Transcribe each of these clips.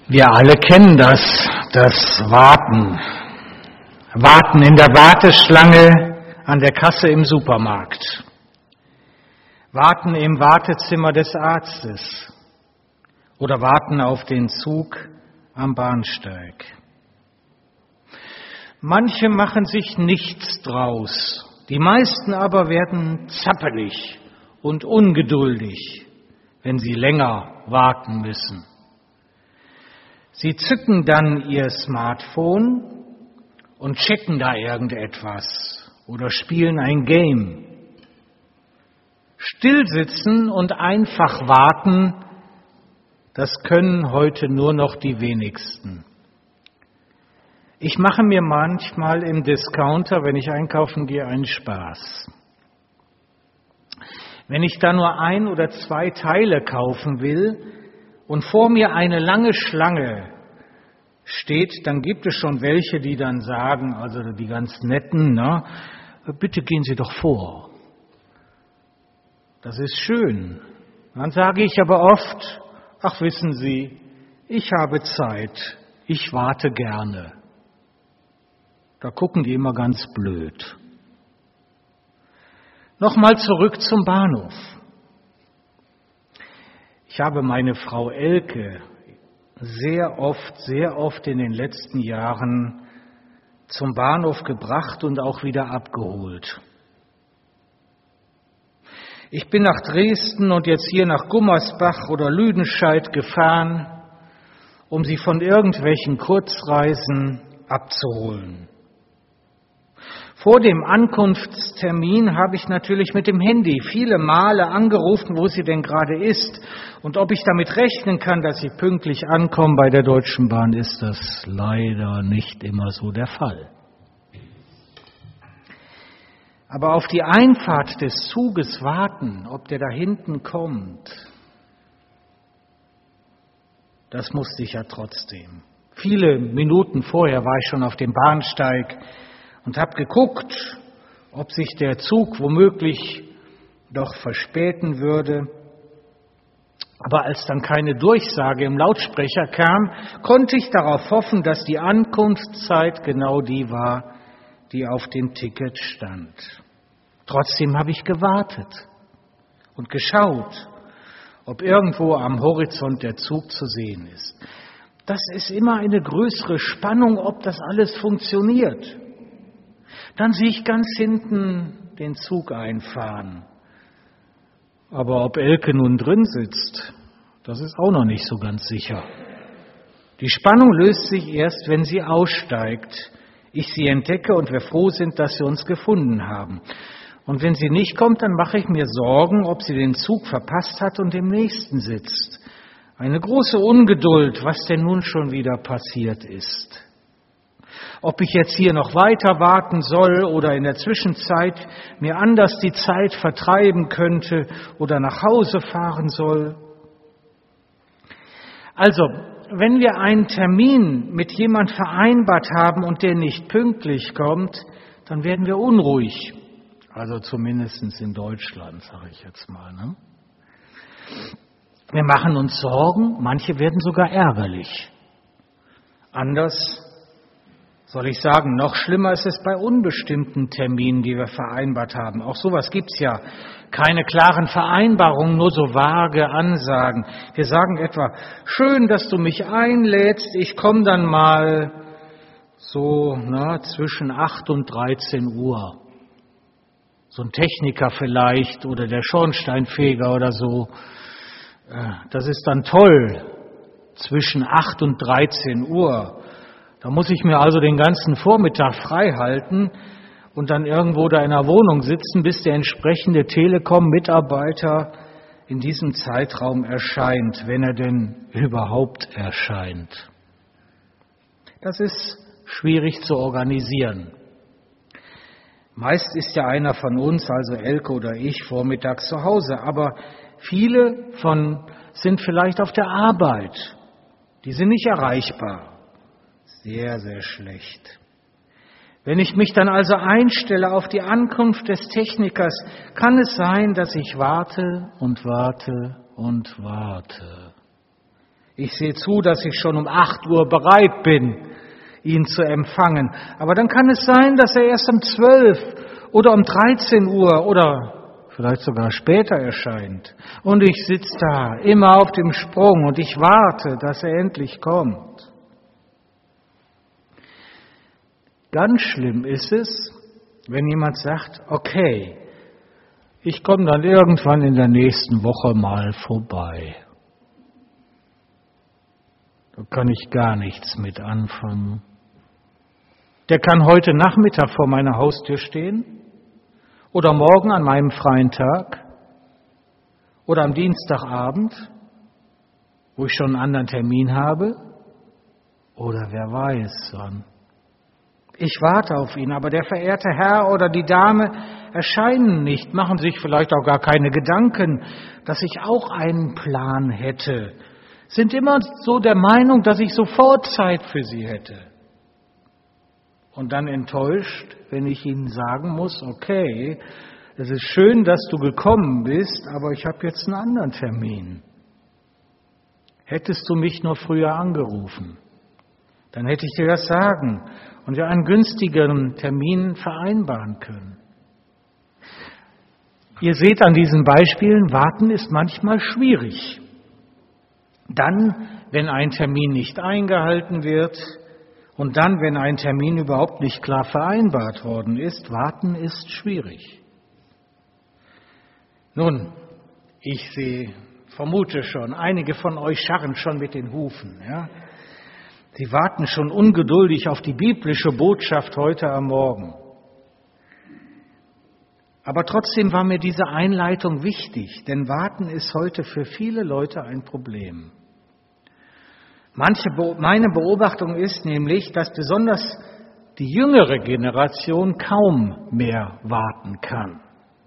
Wir alle kennen das Warten. Warten in der Warteschlange an der Kasse im Supermarkt. Warten im Wartezimmer des Arztes. Oder warten auf den Zug am Bahnsteig. Manche machen sich nichts draus. Die meisten aber werden zappelig und ungeduldig, wenn sie länger warten müssen. Sie zücken dann ihr Smartphone und checken da irgendetwas oder spielen ein Game. Stillsitzen und einfach warten, das können heute nur noch die wenigsten. Ich mache mir manchmal im Discounter, wenn ich einkaufen gehe, einen Spaß. Wenn ich da nur 1 oder 2 Teile kaufen will und vor mir eine lange Schlange steht, dann gibt es schon welche, die dann sagen, also die ganz netten, bitte gehen Sie doch vor. Das ist schön. Dann sage ich aber oft, ach wissen Sie, ich habe Zeit, ich warte gerne. Da gucken die immer ganz blöd. Nochmal zurück zum Bahnhof. Ich habe meine Frau Elke sehr oft in den letzten Jahren zum Bahnhof gebracht und auch wieder abgeholt. Ich bin nach Dresden und jetzt hier nach Gummersbach oder Lüdenscheid gefahren, um sie von irgendwelchen Kurzreisen abzuholen. Vor dem Ankunftstermin habe ich natürlich mit dem Handy viele Male angerufen, wo sie denn gerade ist. Und ob ich damit rechnen kann, dass sie pünktlich ankommen bei der Deutschen Bahn, ist das leider nicht immer so der Fall. Aber auf die Einfahrt des Zuges warten, ob der da hinten kommt, das musste ich ja trotzdem. Viele Minuten vorher war ich schon auf dem Bahnsteig und habe geguckt, ob sich der Zug womöglich doch verspäten würde. Aber als dann keine Durchsage im Lautsprecher kam, konnte ich darauf hoffen, dass die Ankunftszeit genau die war, die auf dem Ticket stand. Trotzdem habe ich gewartet und geschaut, ob irgendwo am Horizont der Zug zu sehen ist. Das ist immer eine größere Spannung, ob das alles funktioniert. Dann sehe ich ganz hinten den Zug einfahren. Aber ob Elke nun drin sitzt, das ist auch noch nicht so ganz sicher. Die Spannung löst sich erst, wenn sie aussteigt, ich sie entdecke und wir froh sind, dass wir uns gefunden haben. Und wenn sie nicht kommt, dann mache ich mir Sorgen, ob sie den Zug verpasst hat und im nächsten sitzt. Eine große Ungeduld, was denn nun schon wieder passiert ist. Ob ich jetzt hier noch weiter warten soll oder in der Zwischenzeit mir anders die Zeit vertreiben könnte oder nach Hause fahren soll. Also, wenn wir einen Termin mit jemand vereinbart haben und der nicht pünktlich kommt, dann werden wir unruhig. Also zumindest in Deutschland, sage ich jetzt mal. Wir machen uns Sorgen, manche werden sogar ärgerlich. Anders soll ich sagen, noch schlimmer ist es bei unbestimmten Terminen, die wir vereinbart haben. Auch sowas gibt's ja. Keine klaren Vereinbarungen, nur so vage Ansagen. Wir sagen etwa, schön, dass du mich einlädst, ich komme dann mal so zwischen 8 und 13 Uhr. So ein Techniker vielleicht oder der Schornsteinfeger oder so. Das ist dann toll, zwischen 8 und 13 Uhr. Da muss ich mir also den ganzen Vormittag frei halten und dann irgendwo da in der Wohnung sitzen, bis der entsprechende Telekom-Mitarbeiter in diesem Zeitraum erscheint, wenn er denn überhaupt erscheint. Das ist schwierig zu organisieren. Meist ist ja einer von uns, also Elke oder ich, vormittags zu Hause, aber viele sind vielleicht auf der Arbeit. Die sind nicht erreichbar. Sehr, sehr schlecht. Wenn ich mich dann also einstelle auf die Ankunft des Technikers, kann es sein, dass ich warte und warte und warte. Ich sehe zu, dass ich schon um 8 Uhr bereit bin, ihn zu empfangen. Aber dann kann es sein, dass er erst um 12 oder um 13 Uhr oder vielleicht sogar später erscheint. Und ich sitze da, immer auf dem Sprung, und ich warte, dass er endlich kommt. Ganz schlimm ist es, wenn jemand sagt, okay, ich komme dann irgendwann in der nächsten Woche mal vorbei. Da kann ich gar nichts mit anfangen. Der kann heute Nachmittag vor meiner Haustür stehen oder morgen an meinem freien Tag oder am Dienstagabend, wo ich schon einen anderen Termin habe, oder wer weiß wann. Ich warte auf ihn, aber der verehrte Herr oder die Dame erscheinen nicht, machen sich vielleicht auch gar keine Gedanken, dass ich auch einen Plan hätte, sind immer so der Meinung, dass ich sofort Zeit für sie hätte. Und dann enttäuscht, wenn ich ihnen sagen muss, okay, es ist schön, dass du gekommen bist, aber ich habe jetzt einen anderen Termin. Hättest du mich nur früher angerufen, dann hätte ich dir das sagen und wir einen günstigeren Termin vereinbaren können. Ihr seht an diesen Beispielen, warten ist manchmal schwierig. Dann, wenn ein Termin nicht eingehalten wird und dann, wenn ein Termin überhaupt nicht klar vereinbart worden ist, warten ist schwierig. Nun, ich vermute schon, einige von euch scharren schon mit den Hufen. Ja? Sie warten schon ungeduldig auf die biblische Botschaft heute am Morgen. Aber trotzdem war mir diese Einleitung wichtig, denn Warten ist heute für viele Leute ein Problem. Meine Beobachtung ist nämlich, dass besonders die jüngere Generation kaum mehr warten kann.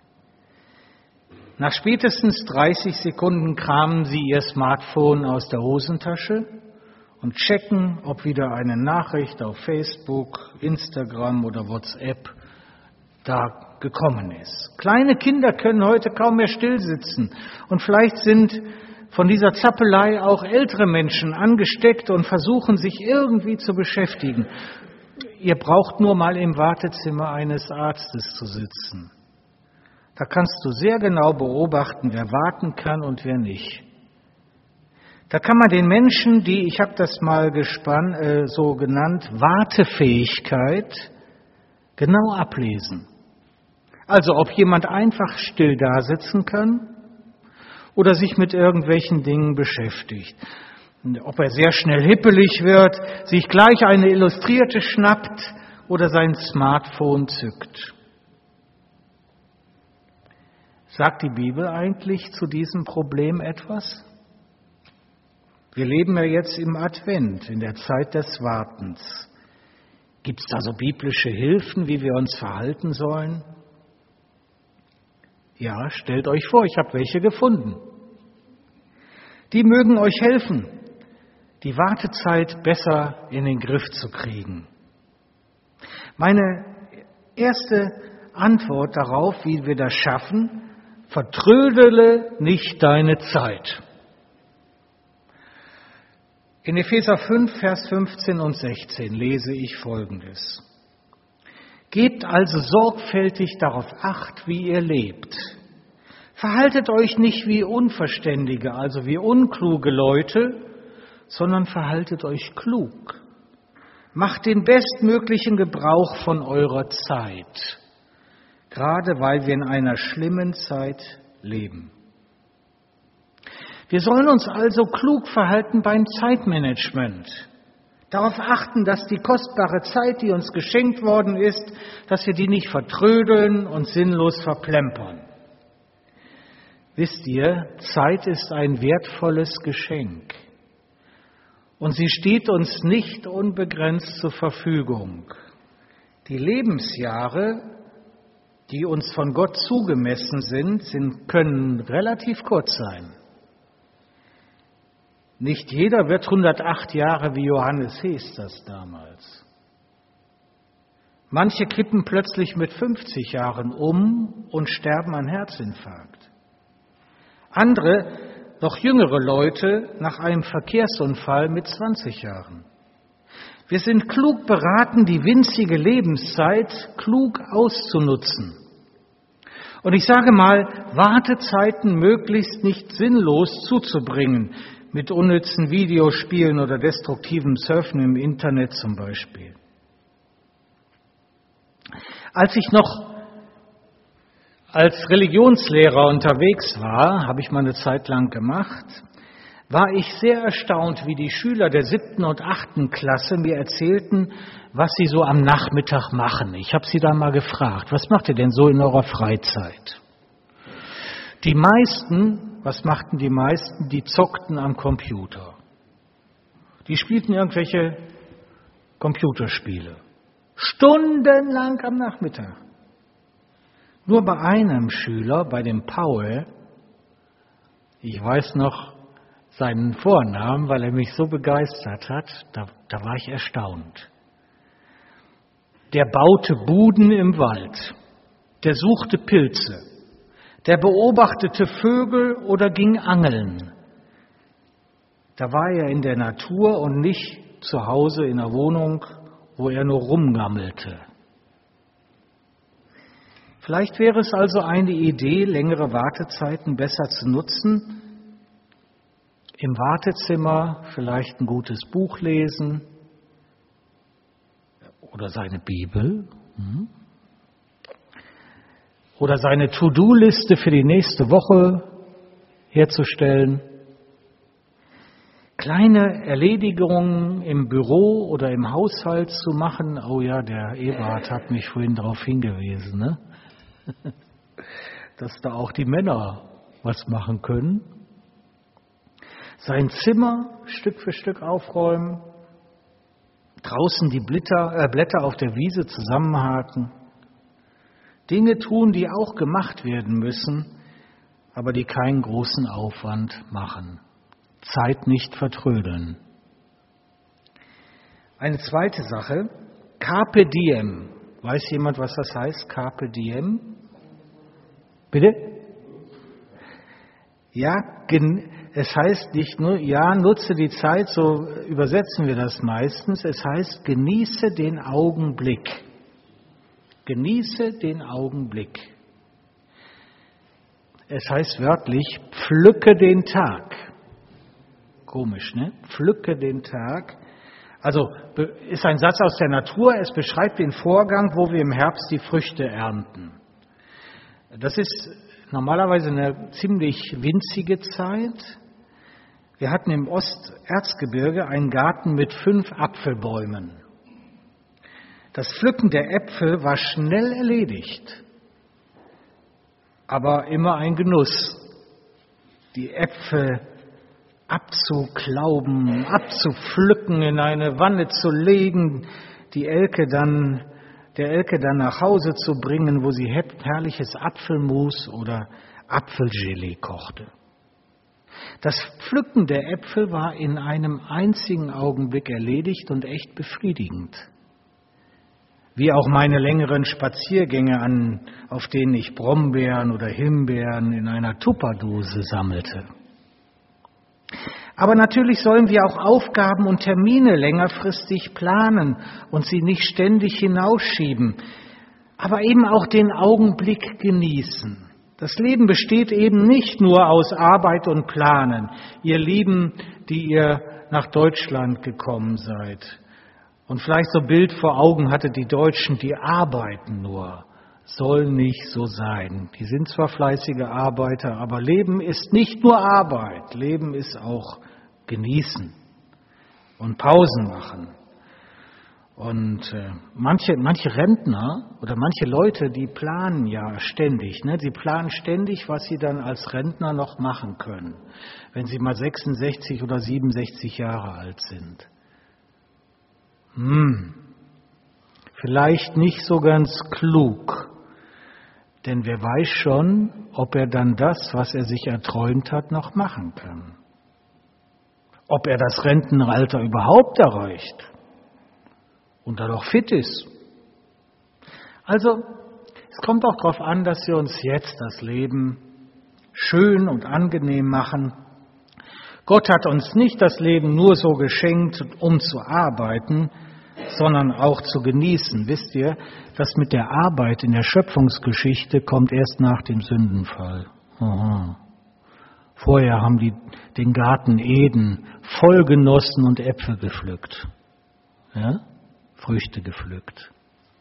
Nach spätestens 30 Sekunden kramen sie ihr Smartphone aus der Hosentasche und checken, ob wieder eine Nachricht auf Facebook, Instagram oder WhatsApp da gekommen ist. Kleine Kinder können heute kaum mehr stillsitzen und vielleicht sind von dieser Zappelei auch ältere Menschen angesteckt und versuchen sich irgendwie zu beschäftigen. Ihr braucht nur mal im Wartezimmer eines Arztes zu sitzen. Da kannst du sehr genau beobachten, wer warten kann und wer nicht. Da kann man den Menschen, die, ich habe das mal so genannt, Wartefähigkeit, genau ablesen. Also ob jemand einfach still da sitzen kann oder sich mit irgendwelchen Dingen beschäftigt. Ob er sehr schnell hippelig wird, sich gleich eine Illustrierte schnappt oder sein Smartphone zückt. Sagt die Bibel eigentlich zu diesem Problem etwas? Wir leben ja jetzt im Advent, in der Zeit des Wartens. Gibt es da so biblische Hilfen, wie wir uns verhalten sollen? Ja, stellt euch vor, ich habe welche gefunden. Die mögen euch helfen, die Wartezeit besser in den Griff zu kriegen. Meine erste Antwort darauf, wie wir das schaffen: Vertrödele nicht deine Zeit. In Epheser 5, Vers 15 und 16 lese ich Folgendes. Gebt also sorgfältig darauf Acht, wie ihr lebt. Verhaltet euch nicht wie Unverständige, also wie unkluge Leute, sondern verhaltet euch klug. Macht den bestmöglichen Gebrauch von eurer Zeit, gerade weil wir in einer schlimmen Zeit leben. Wir sollen uns also klug verhalten beim Zeitmanagement. Darauf achten, dass die kostbare Zeit, die uns geschenkt worden ist, dass wir die nicht vertrödeln und sinnlos verplempern. Wisst ihr, Zeit ist ein wertvolles Geschenk. Und sie steht uns nicht unbegrenzt zur Verfügung. Die Lebensjahre, die uns von Gott zugemessen sind, können relativ kurz sein. Nicht jeder wird 108 Jahre wie Johannes Hees das damals. Manche kippen plötzlich mit 50 Jahren um und sterben an Herzinfarkt. Andere noch jüngere Leute nach einem Verkehrsunfall mit 20 Jahren. Wir sind klug beraten, die winzige Lebenszeit klug auszunutzen. Und ich sage mal, Wartezeiten möglichst nicht sinnlos zuzubringen, mit unnützen Videospielen oder destruktivem Surfen im Internet zum Beispiel. Als ich noch als Religionslehrer unterwegs war, habe ich mal eine Zeit lang gemacht, war ich sehr erstaunt, wie die Schüler der 7. und 8. Klasse mir erzählten, was sie so am Nachmittag machen. Ich habe sie da mal gefragt, was macht ihr denn so in eurer Freizeit? Die meisten, was machten die meisten? Die zockten am Computer. Die spielten irgendwelche Computerspiele. Stundenlang am Nachmittag. Nur bei einem Schüler, bei dem Paul, ich weiß noch seinen Vornamen, weil er mich so begeistert hat, da war ich erstaunt. Der baute Buden im Wald, der suchte Pilze, der beobachtete Vögel oder ging angeln. Da war er in der Natur und nicht zu Hause in der Wohnung, wo er nur rumgammelte. Vielleicht wäre es also eine Idee, längere Wartezeiten besser zu nutzen. Im Wartezimmer vielleicht ein gutes Buch lesen oder seine Bibel oder seine To-Do-Liste für die nächste Woche herzustellen. Kleine Erledigungen im Büro oder im Haushalt zu machen. Oh ja, der Eberhard hat mich vorhin darauf hingewiesen, ne? Dass da auch die Männer was machen können. Sein Zimmer Stück für Stück aufräumen, draußen die Blätter auf der Wiese zusammenhaken, Dinge tun, die auch gemacht werden müssen, aber die keinen großen Aufwand machen. Zeit nicht vertrödeln. Eine zweite Sache, Carpe Diem. Weiß jemand, was das heißt, Carpe Diem? Bitte? Ja, es heißt nicht nur, ja, nutze die Zeit, so übersetzen wir das meistens. Es heißt, genieße den Augenblick. Genieße den Augenblick. Es heißt wörtlich, pflücke den Tag. Komisch, ne? Pflücke den Tag. Also ist ein Satz aus der Natur, es beschreibt den Vorgang, wo wir im Herbst die Früchte ernten. Das ist normalerweise eine ziemlich winzige Zeit. Wir hatten im Osterzgebirge einen Garten mit 5 Apfelbäumen. Das Pflücken der Äpfel war schnell erledigt, aber immer ein Genuss. Die Äpfel abzuklauben, abzupflücken, in eine Wanne zu legen, der Elke dann nach Hause zu bringen, wo sie herrliches Apfelmus oder Apfelgelee kochte. Das Pflücken der Äpfel war in einem einzigen Augenblick erledigt und echt befriedigend. Wie auch meine längeren Spaziergänge, auf denen ich Brombeeren oder Himbeeren in einer Tupperdose sammelte. Aber natürlich sollen wir auch Aufgaben und Termine längerfristig planen und sie nicht ständig hinausschieben, aber eben auch den Augenblick genießen. Das Leben besteht eben nicht nur aus Arbeit und Planen. Ihr Lieben, die ihr nach Deutschland gekommen seid und vielleicht so ein Bild vor Augen hattet, die Deutschen, die arbeiten nur. Soll nicht so sein. Die sind zwar fleißige Arbeiter, aber Leben ist nicht nur Arbeit. Leben ist auch genießen und Pausen machen. Und manche Rentner oder manche Leute, die planen ja ständig. Ne? Sie planen ständig, was sie dann als Rentner noch machen können, wenn sie mal 66 oder 67 Jahre alt sind. Vielleicht nicht so ganz klug. Denn wer weiß schon, ob er dann das, was er sich erträumt hat, noch machen kann. Ob er das Rentenalter überhaupt erreicht und dann auch fit ist. Also, es kommt auch darauf an, dass wir uns jetzt das Leben schön und angenehm machen Gott hat uns nicht das Leben nur so geschenkt, um zu arbeiten, sondern auch zu genießen. Wisst ihr, das mit der Arbeit in der Schöpfungsgeschichte kommt erst nach dem Sündenfall. Aha. Vorher haben die den Garten Eden voll genossen und Äpfel gepflückt. Ja? Früchte gepflückt.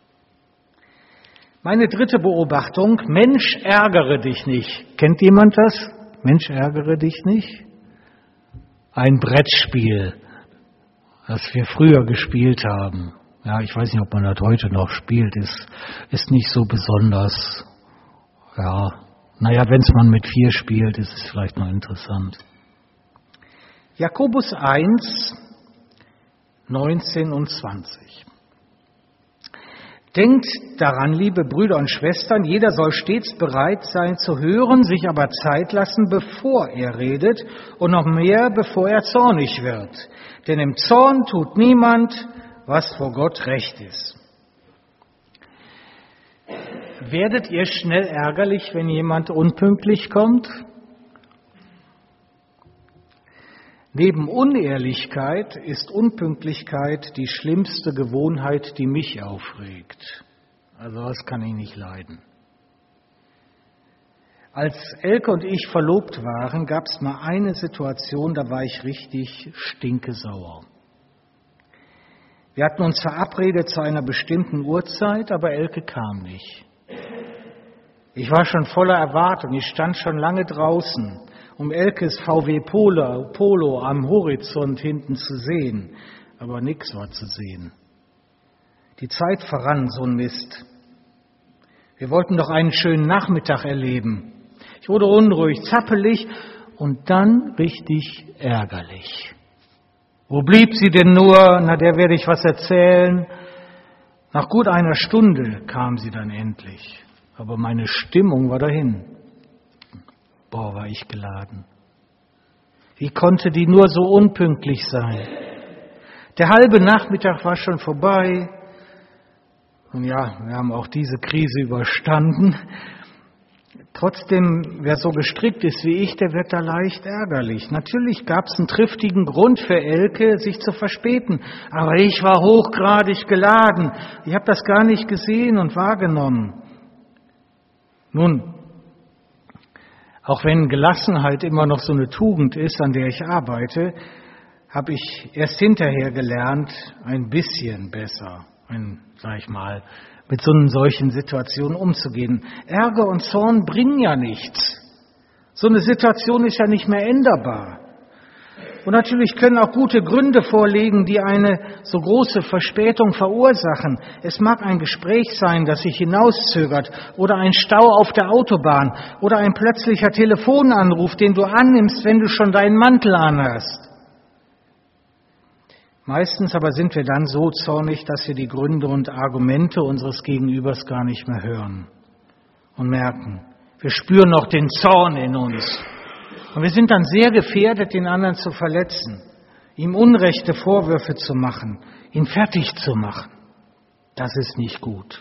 Meine dritte Beobachtung, Mensch, ärgere dich nicht. Kennt jemand das? Mensch, ärgere dich nicht? Ein Brettspiel, das wir früher gespielt haben. Ja, ich weiß nicht, ob man das heute noch spielt, ist nicht so besonders. Ja, naja, wenn es man mit 4 spielt, ist es vielleicht noch interessant. Jakobus 1, 19 und 20. Denkt daran, liebe Brüder und Schwestern, jeder soll stets bereit sein zu hören, sich aber Zeit lassen, bevor er redet und noch mehr, bevor er zornig wird. Denn im Zorn tut niemand, was vor Gott recht ist. Werdet ihr schnell ärgerlich, wenn jemand unpünktlich kommt? Neben Unehrlichkeit ist Unpünktlichkeit die schlimmste Gewohnheit, die mich aufregt. Also das kann ich nicht leiden. Als Elke und ich verlobt waren, gab es mal eine Situation, da war ich richtig stinkesauer. Wir hatten uns verabredet zu einer bestimmten Uhrzeit, aber Elke kam nicht. Ich war schon voller Erwartung, ich stand schon lange draußen, um Elkes VW Polo am Horizont hinten zu sehen, aber nichts war zu sehen. Die Zeit verrann, so ein Mist. Wir wollten doch einen schönen Nachmittag erleben. Ich wurde unruhig, zappelig und dann richtig ärgerlich. Wo blieb sie denn nur? Na, der werde ich was erzählen. Nach gut einer Stunde kam sie dann endlich, aber meine Stimmung war dahin. Boah, war ich geladen. Wie konnte die nur so unpünktlich sein? Der halbe Nachmittag war schon vorbei. Und ja, wir haben auch diese Krise überstanden. Trotzdem, wer so gestrickt ist wie ich, der wird da leicht ärgerlich. Natürlich gab es einen triftigen Grund für Elke, sich zu verspäten. Aber ich war hochgradig geladen. Ich habe das gar nicht gesehen und wahrgenommen. Nun, auch wenn Gelassenheit immer noch so eine Tugend ist, an der ich arbeite, habe ich erst hinterher gelernt, ein bisschen besser, mit so einer solchen Situationen umzugehen. Ärger und Zorn bringen ja nichts. So eine Situation ist ja nicht mehr änderbar. Und natürlich können auch gute Gründe vorliegen, die eine so große Verspätung verursachen. Es mag ein Gespräch sein, das sich hinauszögert, oder ein Stau auf der Autobahn, oder ein plötzlicher Telefonanruf, den du annimmst, wenn du schon deinen Mantel anhast. Meistens aber sind wir dann so zornig, dass wir die Gründe und Argumente unseres Gegenübers gar nicht mehr hören und merken, wir spüren noch den Zorn in uns. Und wir sind dann sehr gefährdet, den anderen zu verletzen, ihm unrechte Vorwürfe zu machen, ihn fertig zu machen. Das ist nicht gut.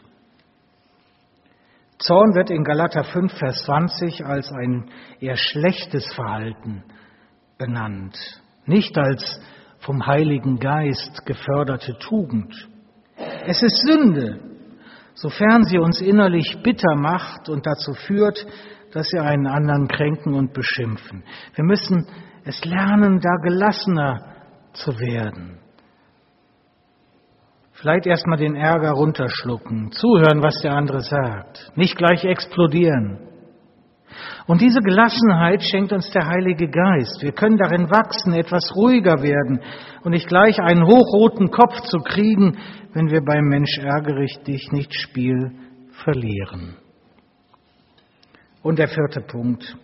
Zorn wird in Galater 5, Vers 20 als ein eher schlechtes Verhalten benannt, nicht als vom Heiligen Geist geförderte Tugend. Es ist Sünde, sofern sie uns innerlich bitter macht und dazu führt, dass wir einen anderen kränken und beschimpfen. Wir müssen es lernen, da gelassener zu werden. Vielleicht erstmal den Ärger runterschlucken, zuhören, was der andere sagt, nicht gleich explodieren. Und diese Gelassenheit schenkt uns der Heilige Geist. Wir können darin wachsen, etwas ruhiger werden und nicht gleich einen hochroten Kopf zu kriegen, wenn wir beim Mensch ärgere dich nicht Spiel verlieren. Und der 4. Punkt.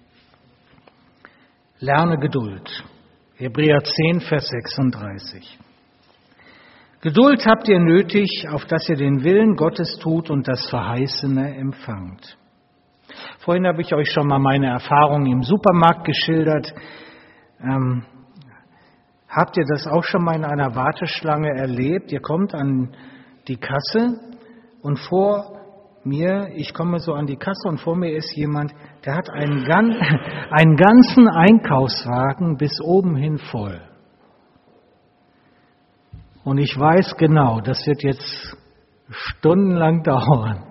Lerne Geduld. Hebräer 10, Vers 36. Geduld habt ihr nötig, auf dass ihr den Willen Gottes tut und das Verheißene empfangt. Vorhin habe ich euch schon mal meine Erfahrungen im Supermarkt geschildert. Habt ihr das auch schon mal in einer Warteschlange erlebt? Ihr kommt an die Kasse und vor ich komme so an die Kasse und vor mir ist jemand, der hat einen ganzen Einkaufswagen bis oben hin voll. Und ich weiß genau, das wird jetzt stundenlang dauern.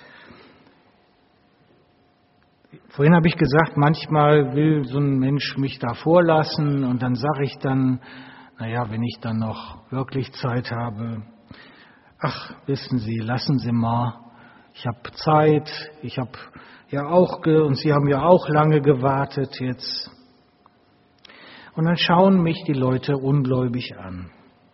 Vorhin habe ich gesagt, manchmal will so ein Mensch mich da vorlassen und dann sage ich dann, wenn ich dann noch wirklich Zeit habe, ach, wissen Sie, lassen Sie mal, ich habe Zeit, ich habe ja auch, und Sie haben ja auch lange gewartet jetzt. Und dann schauen mich die Leute ungläubig an.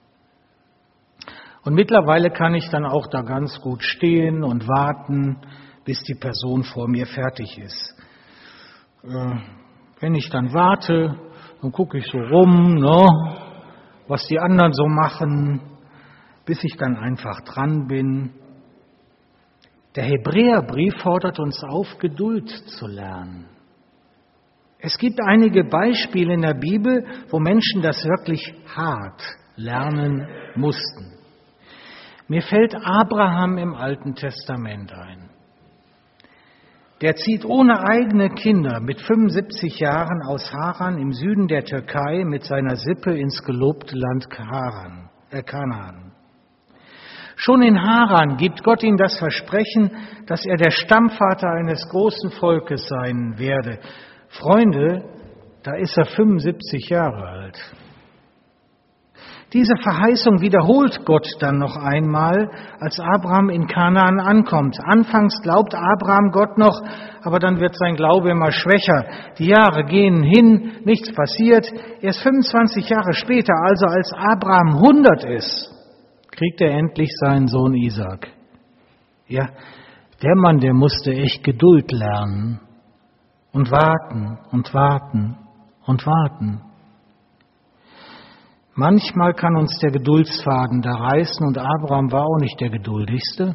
Und mittlerweile kann ich dann auch da ganz gut stehen und warten, bis die Person vor mir fertig ist. Wenn ich dann warte, dann gucke ich so rum, was die anderen so machen, bis ich dann einfach dran bin. Der Hebräerbrief fordert uns auf, Geduld zu lernen. Es gibt einige Beispiele in der Bibel, wo Menschen das wirklich hart lernen mussten. Mir fällt Abraham im Alten Testament ein. Der zieht ohne eigene Kinder mit 75 Jahren aus Haran im Süden der Türkei mit seiner Sippe ins gelobte Land Kanaan. Schon in Haran gibt Gott ihm das Versprechen, dass er der Stammvater eines großen Volkes sein werde. Freunde, da ist er 75 Jahre alt. Diese Verheißung wiederholt Gott dann noch einmal, als Abraham in Kanaan ankommt. Anfangs glaubt Abraham Gott noch, aber dann wird sein Glaube immer schwächer. Die Jahre gehen hin, nichts passiert. Erst 25 Jahre später, also als Abraham 100 ist, kriegt er endlich seinen Sohn Isaak. Ja, der Mann, der musste echt Geduld lernen und warten und warten und warten. Manchmal kann uns der Geduldsfaden da reißen und Abraham war auch nicht der Geduldigste.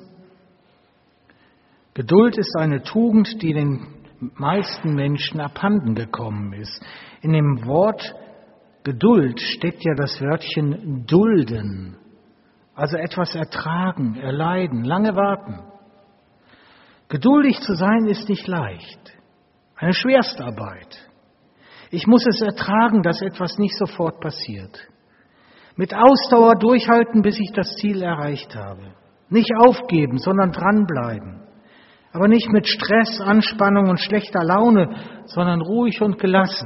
Geduld ist eine Tugend, die den meisten Menschen abhanden gekommen ist. In dem Wort Geduld steckt ja das Wörtchen dulden, also etwas ertragen, erleiden, lange warten. Geduldig zu sein ist nicht leicht, eine Schwerstarbeit. Ich muss es ertragen, dass etwas nicht sofort passiert. Mit Ausdauer durchhalten, bis ich das Ziel erreicht habe. Nicht aufgeben, sondern dranbleiben. Aber nicht mit Stress, Anspannung und schlechter Laune, sondern ruhig und gelassen.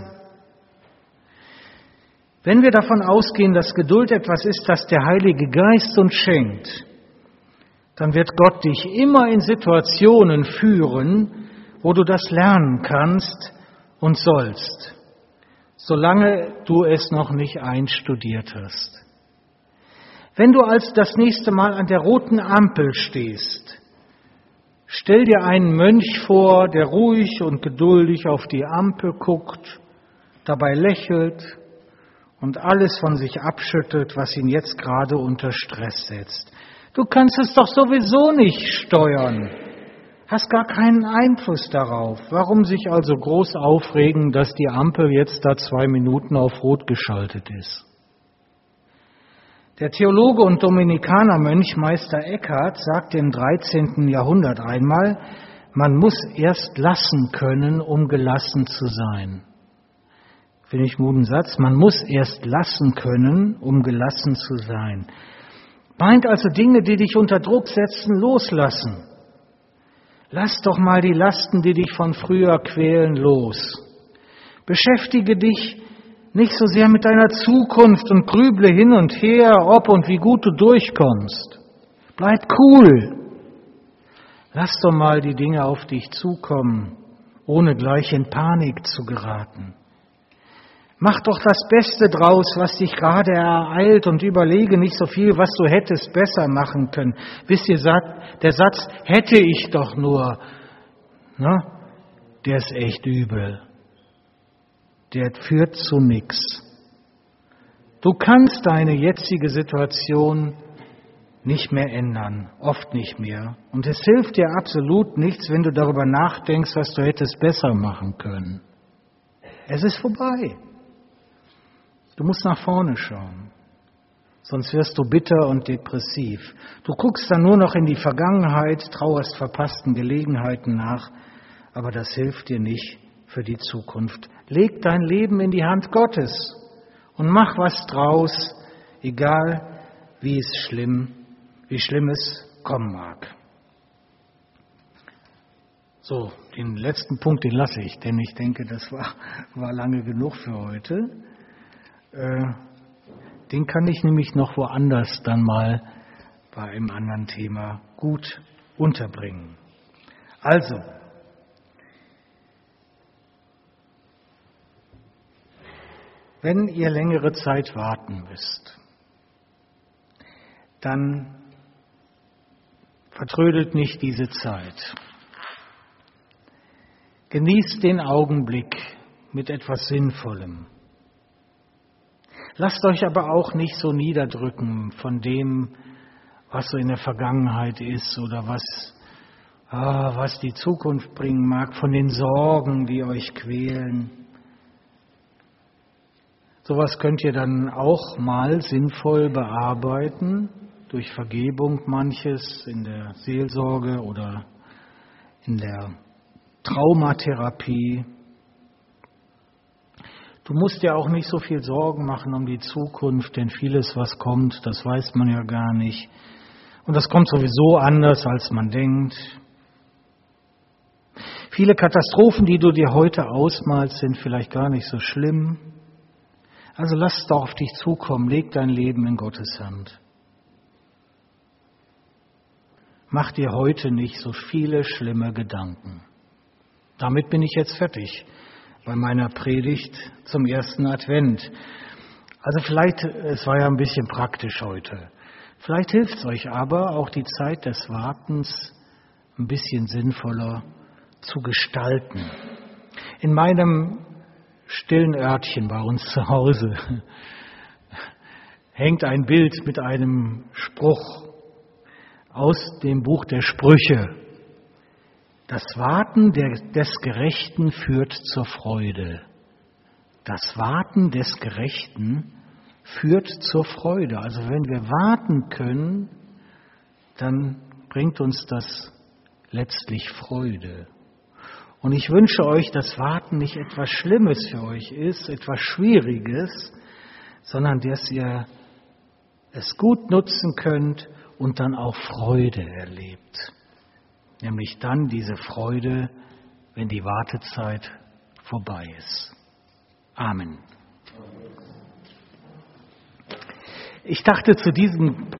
Wenn wir davon ausgehen, dass Geduld etwas ist, das der Heilige Geist uns schenkt, dann wird Gott dich immer in Situationen führen, wo du das lernen kannst und sollst, solange du es noch nicht einstudiert hast. Wenn du also das nächste Mal an der roten Ampel stehst, stell dir einen Mönch vor, der ruhig und geduldig auf die Ampel guckt, dabei lächelt und alles von sich abschüttelt, was ihn jetzt gerade unter Stress setzt. Du kannst es doch sowieso nicht steuern, hast gar keinen Einfluss darauf. Warum sich also groß aufregen, dass die Ampel jetzt da 2 Minuten auf Rot geschaltet ist? Der Theologe und Dominikanermönch Meister Eckhart sagte im 13. Jahrhundert einmal, man muss erst lassen können, um gelassen zu sein. Finde ich einen guten Satz. Man muss erst lassen können, um gelassen zu sein. Meint also Dinge, die dich unter Druck setzen, loslassen. Lass doch mal die Lasten, die dich von früher quälen, los. Beschäftige dich nicht so sehr mit deiner Zukunft und grüble hin und her, ob und wie gut du durchkommst. Bleib cool. Lass doch mal die Dinge auf dich zukommen, ohne gleich in Panik zu geraten. Mach doch das Beste draus, was dich gerade ereilt und überlege nicht so viel, was du hättest besser machen können. Wisst ihr, der Satz, hätte ich doch nur, der ist echt übel. Der führt zu nichts. Du kannst deine jetzige Situation nicht mehr ändern, oft nicht mehr. Und es hilft dir absolut nichts, wenn du darüber nachdenkst, was du hättest besser machen können. Es ist vorbei. Du musst nach vorne schauen. sonst wirst du bitter und depressiv. Du guckst dann nur noch in die Vergangenheit, trauerst verpassten Gelegenheiten nach, aber das hilft dir nicht für die Zukunft. Leg dein Leben in die Hand Gottes und mach was draus, egal wie schlimm es kommen mag. So, den letzten Punkt, den lasse ich, denn ich denke, das war lange genug für heute. Den kann ich nämlich noch woanders dann mal bei einem anderen Thema gut unterbringen. Also, wenn ihr längere Zeit warten müsst, dann vertrödelt nicht diese Zeit. Genießt den Augenblick mit etwas Sinnvollem. Lasst euch aber auch nicht so niederdrücken von dem, was so in der Vergangenheit ist oder was die Zukunft bringen mag, von den Sorgen, die euch quälen. Sowas könnt ihr dann auch mal sinnvoll bearbeiten, durch Vergebung manches in der Seelsorge oder in der Traumatherapie. Du musst dir auch nicht so viel Sorgen machen um die Zukunft, denn vieles, was kommt, das weiß man ja gar nicht. Und das kommt sowieso anders, als man denkt. Viele Katastrophen, die du dir heute ausmalst, sind vielleicht gar nicht so schlimm. Also lass es doch auf dich zukommen, leg dein Leben in Gottes Hand. Mach dir heute nicht so viele schlimme Gedanken. Damit bin ich jetzt fertig bei meiner Predigt zum ersten Advent. Also vielleicht, es war ja ein bisschen praktisch heute, vielleicht hilft es euch aber auch die Zeit des Wartens ein bisschen sinnvoller zu gestalten. In meinem stillen Örtchen bei uns zu Hause hängt ein Bild mit einem Spruch aus dem Buch der Sprüche. Das Warten des Gerechten führt zur Freude. Das Warten des Gerechten führt zur Freude. Also wenn wir warten können, dann bringt uns das letztlich Freude. Und ich wünsche euch, dass Warten nicht etwas Schlimmes für euch ist, etwas Schwieriges, sondern dass ihr es gut nutzen könnt und dann auch Freude erlebt. Nämlich dann diese Freude, wenn die Wartezeit vorbei ist. Amen. Ich dachte zu diesem